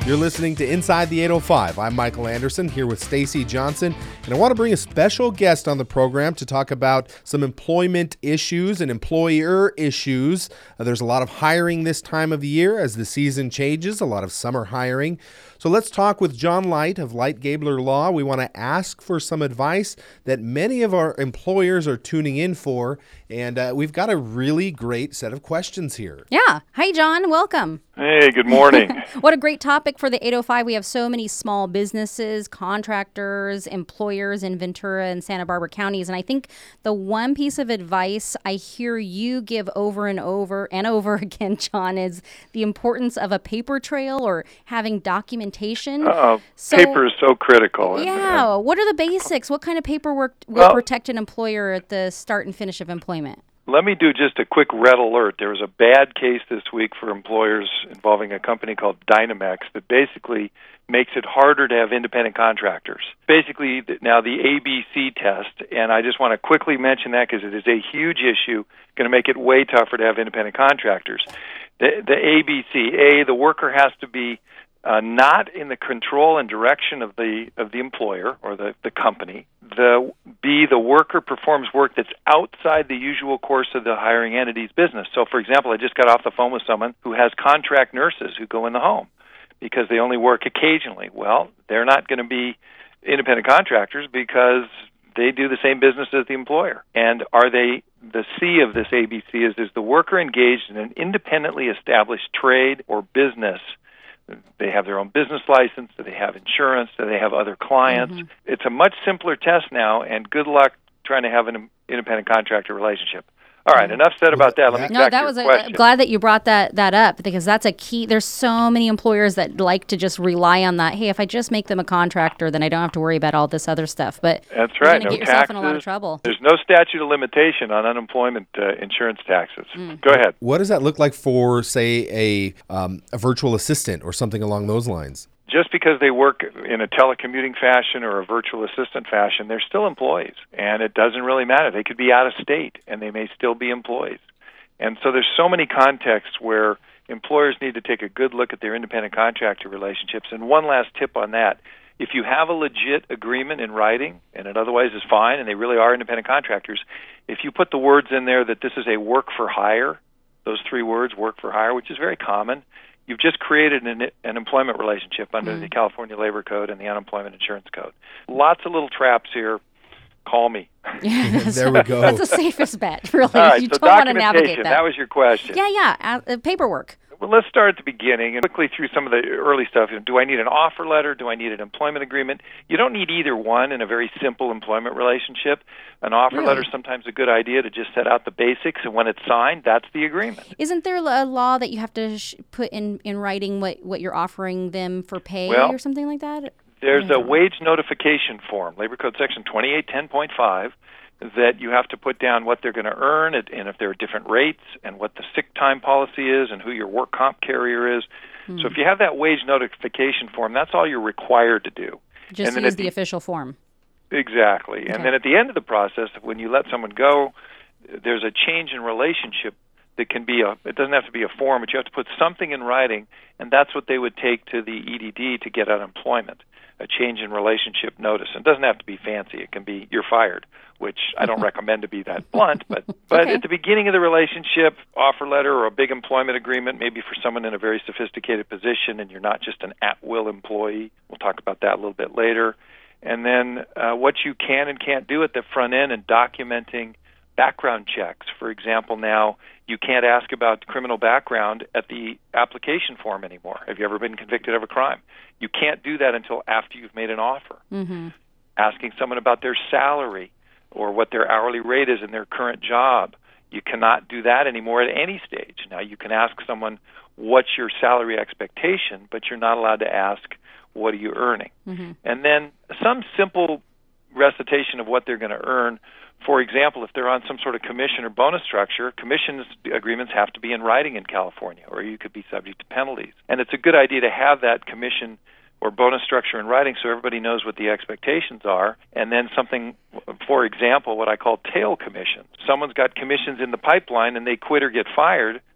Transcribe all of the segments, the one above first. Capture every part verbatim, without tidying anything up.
You're listening to Inside the eight oh five. I'm Michael Anderson here with Stacy Johnson, and I want to bring a special guest on the program to talk about some employment issues and employer issues. Uh, there's a lot of hiring this time of the year as the season changes, a lot of summer hiring. So let's talk with John Light of Light Gabler Law. We want to ask for some advice that many of our employers are tuning in for, and uh, we've got a really great set of questions here. Yeah. Hi, John. Welcome. Hey, good morning. What a great topic for the eight oh five. We have so many small businesses, contractors, employers in Ventura and Santa Barbara counties. And I think the one piece of advice I hear you give over and over and over again, John, is the importance of a paper trail or having documentation. Uh, so, paper is so critical. Yeah. And, what are the basics? What kind of paperwork will well, protect an employer at the start and finish of employment? Let me do just a quick red alert. There was a bad case this week for employers involving a company called Dynamex that basically makes it harder to have independent contractors. Basically, now the A B C test, and I just want to quickly mention that because it is a huge issue, going to make it way tougher to have independent contractors. The, the A B C, A, the worker has to be Uh, not in the control and direction of the of the employer or the, the company. The B, the worker performs work that's outside the usual course of the hiring entity's business. So, for example, I just got off the phone with someone who has contract nurses who go in the home because they only work occasionally. Well, they're not going to be independent contractors because they do the same business as the employer. And are they, the C of this A B C is, is the worker engaged in an independently established trade or business? They have their own business license, do they have insurance, do they have other clients? Mm-hmm. It's a much simpler test now, and good luck trying to have an independent contractor relationship. All right, enough said about that. Let me no, back that to was your a, question. glad that you brought that that up because that's a key. There's so many employers that like to just rely on that. Hey, if I just make them a contractor, then I don't have to worry about all this other stuff. But that's you're right. going to No get yourself taxes. in a lot of trouble. There's no statute of limitation on unemployment uh, insurance taxes. Mm. Go ahead. What does that look like for, say, a um, a virtual assistant or something along those lines? Just because they work in a telecommuting fashion or a virtual assistant fashion, they're still employees, and it doesn't really matter. They could be out of state, and they may still be employees. And so there's so many contexts where employers need to take a good look at their independent contractor relationships. And one last tip on that, if you have a legit agreement in writing, and it otherwise is fine, and they really are independent contractors, if you put the words in there that this is a work for hire, those three words, work for hire, which is very common, you've just created an, an employment relationship under mm. the California Labor Code and the Unemployment Insurance Code. Lots of little traps here. Call me. Yeah, there we go. That's the safest bet, really. All right, you so don't want to navigate that. That was your question. Yeah, yeah, uh, paperwork. Well, let's start at the beginning and quickly through some of the early stuff. Do I need an offer letter? Do I need an employment agreement? You don't need either one in a very simple employment relationship. An offer really? letter is sometimes a good idea to just set out the basics, and when it's signed, that's the agreement. Isn't there a law that you have to sh- put in, in writing what, what you're offering them for pay well, or something like that? There's a wage notification form, Labor Code Section twenty-eight ten point five, that you have to put down what they're going to earn and if there are different rates and what the sick time policy is and who your work comp carrier is. Hmm. So if you have that wage notification form, that's all you're required to do. Just and then use the, the official form. Exactly. Okay. And then at the end of the process, when you let someone go, there's a change in relationship that can be a, it doesn't have to be a form, but you have to put something in writing, and that's what they would take to the E D D to get unemployment, a change in relationship notice. It doesn't have to be fancy. It can be you're fired, which I don't recommend to be that blunt, but but okay. At the beginning of the relationship, offer letter or a big employment agreement, maybe for someone in a very sophisticated position and you're not just an at-will employee. We'll talk about that a little bit later. And then uh, what you can and can't do at the front end and documenting background checks. For example, now you can't ask about criminal background at the application form anymore. Have you ever been convicted of a crime? You can't do that until after you've made an offer. Mm-hmm. Asking someone about their salary or what their hourly rate is in their current job. You cannot do that anymore at any stage. Now, you can ask someone, what's your salary expectation, but you're not allowed to ask, what are you earning? Mm-hmm. And then some simple recitation of what they're going to earn. For example, if they're on some sort of commission or bonus structure, commissions agreements have to be in writing in California, or you could be subject to penalties. And it's a good idea to have that commission or bonus structure in writing so everybody knows what the expectations are. And then something, for example, what I call tail commissions. Someone's got commissions in the pipeline and they quit or get fired.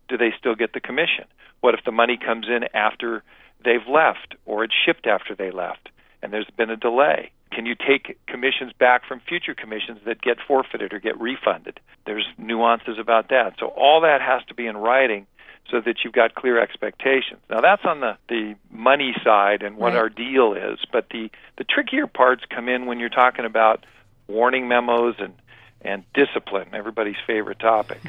do they still get the commission? What if the money comes in after they've left, or it's shipped after they left, and there's been a delay? Can you take commissions back from future commissions that get forfeited or get refunded? There's nuances about that. So all that has to be in writing so that you've got clear expectations. Now, that's on the, the money side and what right. our deal is. But the, the trickier parts come in when you're talking about warning memos and, and discipline, everybody's favorite topic.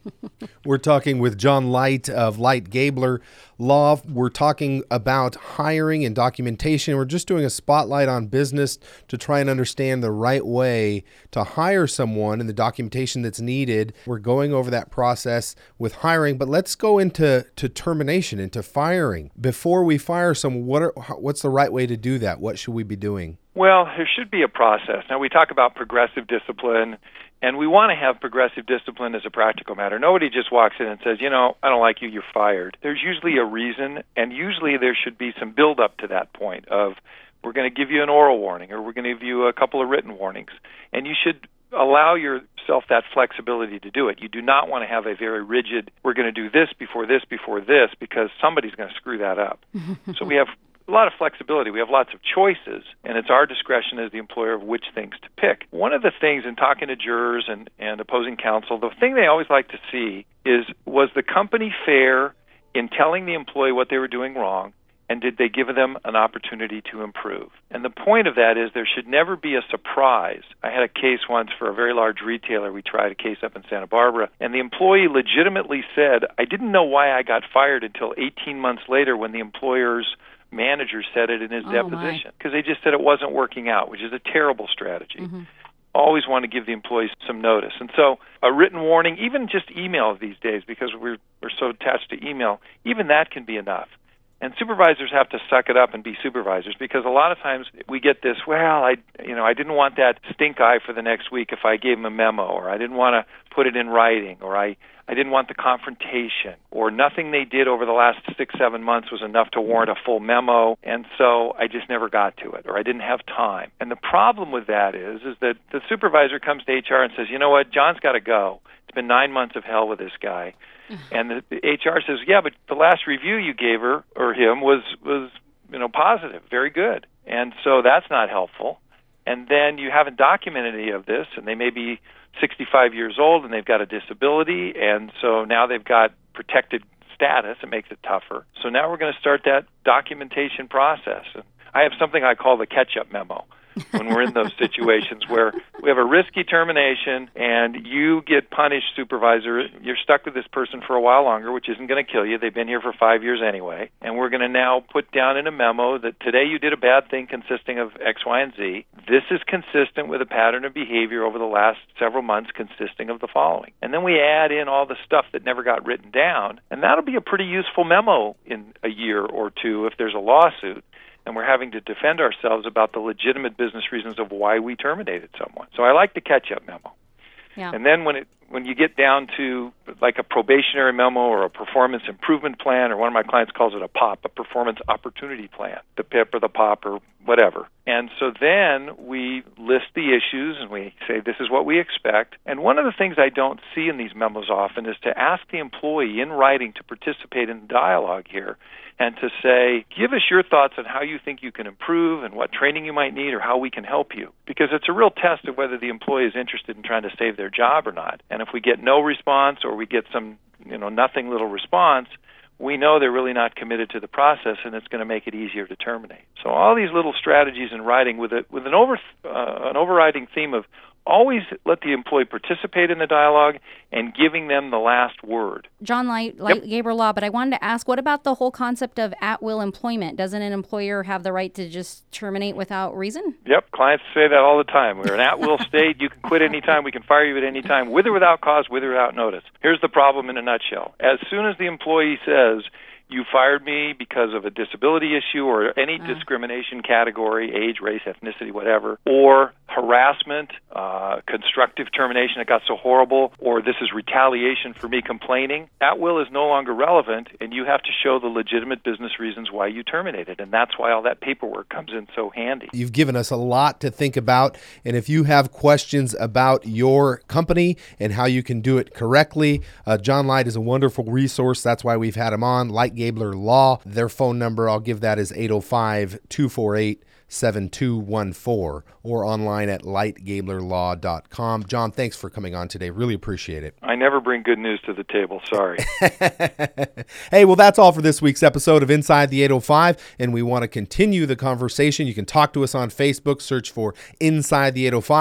We're talking with John Light of Light Gabler Law. We're talking about hiring and documentation. We're just doing a spotlight on business to try and understand the right way to hire someone and the documentation that's needed. We're going over that process with hiring, but let's go into to termination, into firing. Before we fire someone, what are, what's the right way to do that? What should we be doing? Well, there should be a process. Now, we talk about progressive discipline, and we want to have progressive discipline as a practical matter. Nobody just walks in and says, you know, I don't like you, you're fired. There's usually a reason, and usually there should be some build-up to that point of, we're going to give you an oral warning, or we're going to give you a couple of written warnings. And you should allow yourself that flexibility to do it. You do not want to have a very rigid, we're going to do this before this before this, because somebody's going to screw that up. So we have a lot of flexibility. We have lots of choices, and it's our discretion as the employer of which things to pick. One of the things in talking to jurors and, and opposing counsel, the thing they always like to see is, was the company fair in telling the employee what they were doing wrong, and did they give them an opportunity to improve? And the point of that is there should never be a surprise. I had a case once for a very large retailer. We tried a case up in Santa Barbara, and the employee legitimately said, I didn't know why I got fired until eighteen months later when the employer's manager said it in his oh, deposition, because they just said it wasn't working out, which is a terrible strategy. Mm-hmm. Always want to give the employees some notice. And so a written warning, even just email these days, because we're, we're so attached to email, even that can be enough. And supervisors have to suck it up and be supervisors, because a lot of times we get this, well, I, you know, I didn't want that stink eye for the next week if I gave them a memo, or I didn't want to put it in writing, or I, I didn't want the confrontation, or nothing they did over the last six, seven months was enough to warrant a full memo, and so I just never got to it, or I didn't have time. And the problem with that is, is that the supervisor comes to H R and says, you know what, John's got to go. It's been nine months of hell with this guy. And the, the H R says, yeah, but the last review you gave her or him was, was, you know, positive, very good. And so that's not helpful. And then you haven't documented any of this, and they may be sixty-five years old and they've got a disability, and so now they've got protected status. It makes it tougher. So now we're going to start that documentation process. And I have something I call the catch-up memo. When we're in those situations where we have a risky termination and you get punished, supervisor, you're stuck with this person for a while longer, which isn't going to kill you. They've been here for five years anyway. And we're going to now put down in a memo that today you did a bad thing consisting of X, Y, and Z. This is consistent with a pattern of behavior over the last several months consisting of the following. And then we add in all the stuff that never got written down, and that'll be a pretty useful memo in a year or two if there's a lawsuit and we're having to defend ourselves about the legitimate business reasons of why we terminated someone. So I like the catch-up memo. Yeah. And then when it when you get down to like a probationary memo or a performance improvement plan, or one of my clients calls it a POP, a performance opportunity plan, the P I P or the POP or whatever. And so then we list the issues and we say this is what we expect. And one of the things I don't see in these memos often is to ask the employee in writing to participate in the dialogue here and to say, give us your thoughts on how you think you can improve and what training you might need or how we can help you. Because it's a real test of whether the employee is interested in trying to save their job or not. And if we get no response or we get some, you know, nothing little response, we know they're really not committed to the process, and it's going to make it easier to terminate. So all these little strategies in writing with a, with an over uh, an overriding theme of always let the employee participate in the dialogue and giving them the last word. John Light, Light Yep. Gabler Law, but I wanted to ask, what about the whole concept of at-will employment? Doesn't an employer have the right to just terminate without reason? Yep, clients say that all the time. We're an at-will state. You can quit any time. We can fire you at any time, with or without cause, with or without notice. Here's the problem in a nutshell. As soon as the employee says, you fired me because of a disability issue or any Uh. discrimination category, age, race, ethnicity, whatever, or harassment, uh, constructive termination that got so horrible, or this is retaliation for me complaining, that will is no longer relevant, and you have to show the legitimate business reasons why you terminated, and that's why all that paperwork comes in so handy. You've given us a lot to think about, and if you have questions about your company and how you can do it correctly, uh, John Light is a wonderful resource. That's why we've had him on. Light Gabler Law. Their phone number, I'll give that, is eight oh five, two four eight, seven two one four, or online at light gabler law dot com. John, thanks for coming on today. Really appreciate it. I never bring good news to the table. Sorry. Hey, well, that's all for this week's episode of Inside the eight oh five, and we want to continue the conversation. You can talk to us on Facebook. Search for Inside the eight oh five.